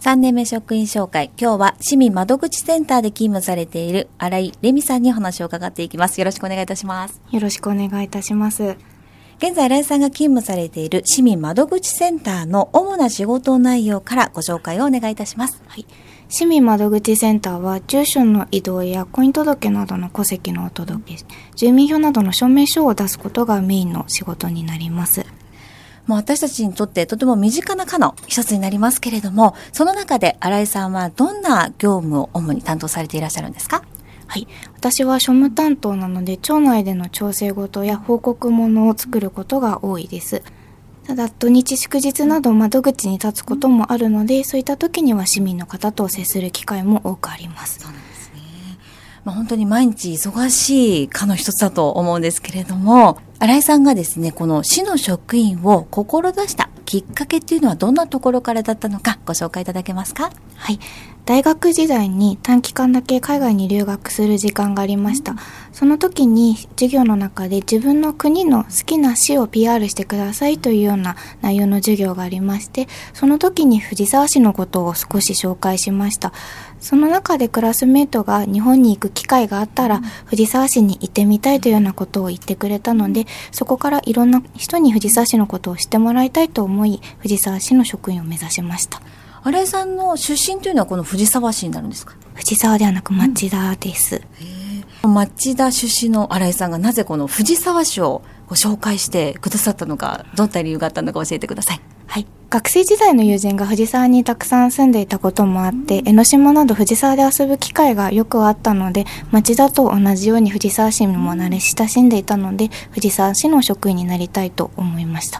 3年目職員紹介。今日は市民窓口センターで勤務されている新井レミさんにお話を伺っていきます。よろしくお願いいたします。 よろしくお願いいたします。 現在新井さんが勤務されている市民窓口センターの主な仕事内容からご紹介をお願いいたします。 はい。市民窓口センターは住所の移動や婚姻届などの戸籍のお届け、住民票などの証明書を出すことがメインの仕事になります。 もう私たちにとってとても身近な課の一つになりますけれども、その中で新井さんはどんな業務を主に担当されていらっしゃるんですか？ はい。私は庶務担当なので、町内での調整事や報告物を作ることが多いです。ただ、土日祝日など窓口に立つこともあるので、そういった時には市民の方と接する機会も多くあります。 そうなんですね。本当に毎日忙しい課の一つだと思うんですけれども、新井さんがですね、この市の職員を志したきっかけっていうのはどんなところからだったのかご紹介いただけますか？ はい。大学時代に短期間だけ海外に留学する時間がありました。その時に授業の中で自分の国の好きな市を PR してくださいというような内容の授業がありまして、その時に藤沢市のことを少し紹介しました。その中でクラスメートが日本に行く機会があったら藤沢市に行ってみたいというようなことを言ってくれたので、そこからいろんな人に藤沢市のことを知ってもらいたいと思い、藤沢市の職員を目指しました。 新井さんの出身というのはこの藤沢市になるんですか？ 藤沢ではなく町田です。 町田出身の新井さんがなぜこの藤沢市をご紹介してくださったのか、どんな理由があったのか教えてください。 はい。学生時代の友人が藤沢にたくさん住んでいたこともあって、江ノ島など藤沢で遊ぶ機会がよくあったので、町田と同じように藤沢市にも慣れ親しんでいたので、藤沢市の職員になりたいと思いました。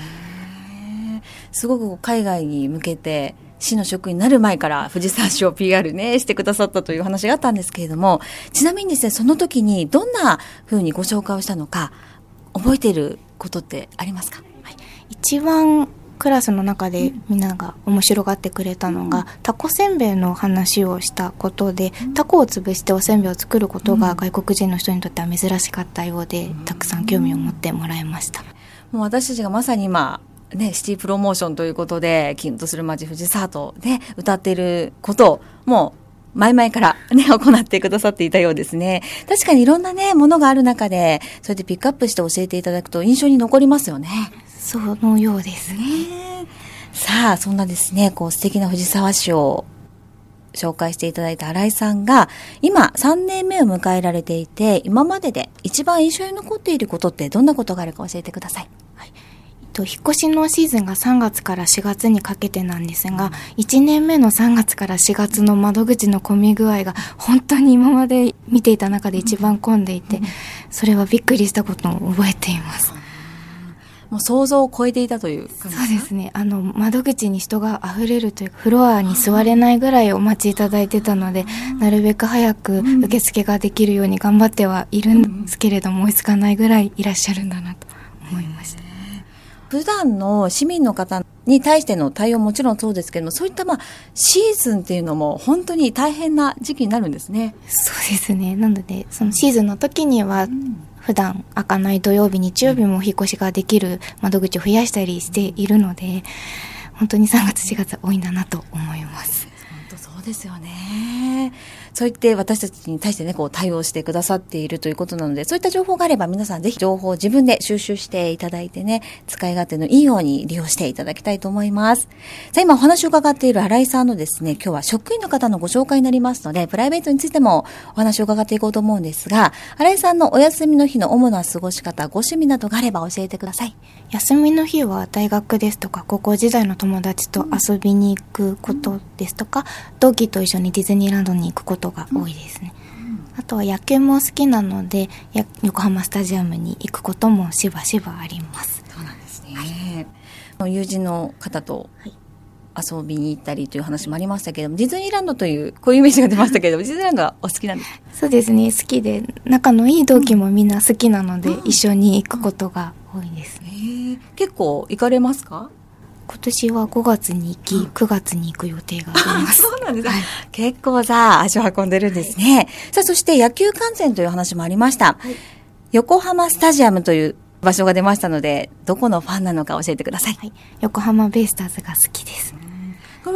すごく海外に向けて市の職員になる前から藤沢市を PR ねしてくださったという話があったんですけれども、ちなみにですね、その時にどんな風にご紹介をしたのか覚えていることってありますか？ はい、一番クラスの中でみんなが面白がってくれたのが、タコせんべいの話をしたことで、タコを潰しておせんべいを作ることが外国人の人にとっては珍しかったようで、たくさん興味を持ってもらいました。 もう私たちがまさに今ね、シティプロモーションということで、キュンとする街藤沢とで歌っていることをもう前々からね、行ってくださっていたようですね。確かにいろんなね、ものがある中で、それでピックアップして教えていただくと印象に残りますよね。 そのようですね。 さあ、そんなですね、素敵な藤沢市を紹介していただいた新井さんが、今3年目を迎えられていて、今までで一番印象に残っていることってどんなことがあるか教えてください。 はい。引っ越しのシーズンが3月から4月にかけてなんですが、1年目の3月から4月の窓口の混み具合が本当に今まで見ていた中で一番混んでいて、それはびっくりしたことを覚えています。 もう想像を超えていたという感じ。 そうですね。窓口に人が溢れるというか、フロアに座れないぐらいお待ちいただいてたので、なるべく早く受付ができるように頑張ってはいるんですけれども、追いつかないぐらいいらっしゃるんだなと思いました。 普段の市民の方に対しての対応もちろんそうですけども、そういったシーズンっていうのも本当に大変な時期になるんですね。 そうですね。なので、そのシーズンの時には、普段開かない土曜日、日曜日も引っ越しができる窓口を増やしたりしているので、本当に3月4月多いんだなと思います。 本当そうですよね。そう言って私たちに対してね、対応してくださっているということなので、そういった情報があれば皆さんぜひ情報を自分で収集していただいてね、使い勝手のいいように利用していただきたいと思います。さあ、今お話を伺っている新井さんのですね、今日は職員の方のご紹介になりますので、プライベートについてもお話を伺っていこうと思うんですが、新井さんのお休みの日の主な過ごし方、ご趣味などがあれば教えてください。 休みの日は大学ですとか高校時代の友達と遊びに行くことですとか、同期と一緒にディズニーランドに行くことが多いですね。あとは野球も好きなので、横浜スタジアムに行くこともしばしばあります。 そうなんですね。はい、友人の方と遊びに行ったりという話もありましたけれども、ディズニーランドというこういうイメージが出ましたけれども、ディズニーランドはお好きなんですか？ そうですね、好きで、仲のいい同期もみんな好きなので、一緒に行くことが多いです。 結構行かれますか？ 今年は5月に行き、9月に行く予定があります。 そうなんですか、はい、結構足を運んでるんですね。はい、さあ、そして野球観戦という話もありました。はい、横浜スタジアムという場所が出ましたので、どこのファンなのか教えてください。 はい、横浜ベイスターズが好きです。 これは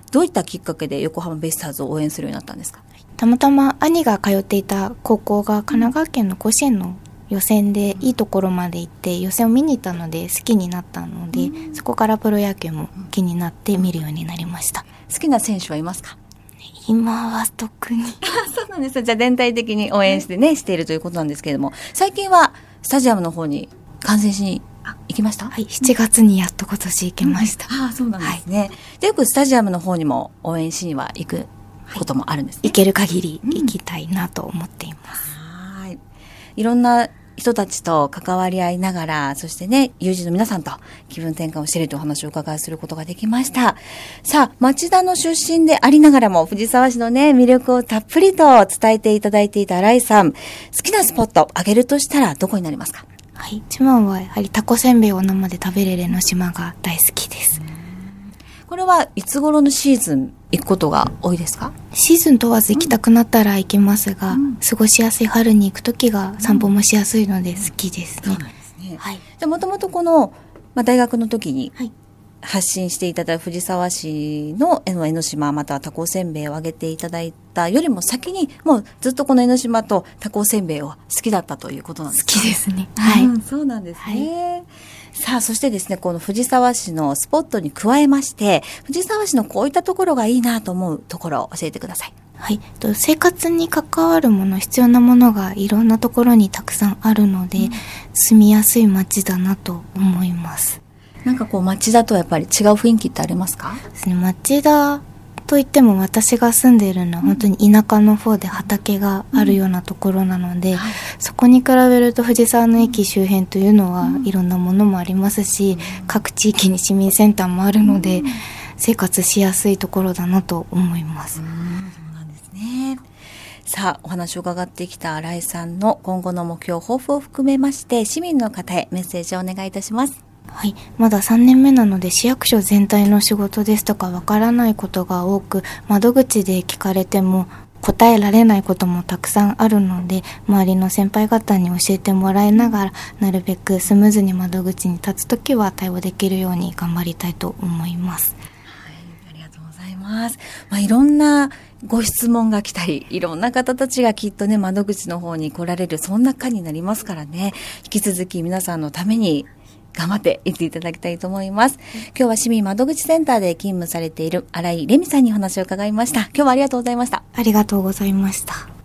どういったきっかけで横浜ベイスターズを応援するようになったんですか？ たまたま兄が通っていた高校が神奈川県の甲子園の予選でいいところまで行って予選を見に行ったので好きになったので、そこからプロ野球も気になって見るようになりました。 好きな選手はいますか？ 今は特にそうなんです。じゃあ全体的に応援してね、しているということなんですけれども、最近はスタジアムの方に観戦しに行きました？ はい、7月にやっと今年行けました。 そうなんですね。で、よくスタジアムの方にも応援しには行くこともあるんですね。 行ける限り行きたいなと思っています。 はい。いろんな人たちと関わり合いながら、そしてね、友人の皆さんと気分転換をしているというお話をお伺いすることができました。さあ、町田の出身でありながらも、藤沢市のね、魅力をたっぷりと伝えていただいていた新井さん、好きなスポット挙げるとしたらどこになりますか？ はい、一番はやはりタコせんべいを生で食べれる江ノ島が大好きです。 これはいつ頃のシーズン行くことが多いですか？ シーズン問わず行きたくなったら行きますが、過ごしやすい春に行くときが散歩もしやすいので好きですね。 そうなんですね。 はい。 じゃあもともとこの、大学の時にはい。 発信していただいた藤沢市の江ノ島またはタコせんべいをあげていただいたよりも先にもうずっとこの江ノ島とタコせんべいを好きだったということなんですか？ 好きですね。はい。 そうなんですね。さあ、そしてですね、この藤沢市のスポットに加えまして、藤沢市のこういったところがいいなと思うところを教えてください。 はい。生活に関わるもの、必要なものがいろんなところにたくさんあるので、住みやすい街だなと思います。 なんかこう町田とやっぱり違う雰囲気ってありますか？ ですね、町田といっても私が住んでいるのは本当に田舎の方で畑があるようなところなので、そこに比べると藤沢の駅周辺というのはいろんなものもありますし、各地域に市民センターもあるので、生活しやすいところだなと思います。 そうなんですね。さあ、お話を伺ってきた新井さんの今後の目標、抱負を含めまして、市民の方へメッセージをお願いいたします。 はい。まだ3年目なので市役所全体の仕事ですとかわからないことが多く、窓口で聞かれても答えられないこともたくさんあるので、周りの先輩方に教えてもらいながら、なるべくスムーズに窓口に立つときは対応できるように頑張りたいと思います。 はい、ありがとうございます。いろんなご質問が来たり、いろんな方たちがきっとね、窓口の方に来られる、そんな回になりますからね、引き続き皆さんのために頑張っていっていただきたいと思います。今日は市民窓口センターで勤務されている新井レミさんにお話を伺いました。今日はありがとうございました。 ありがとうございました。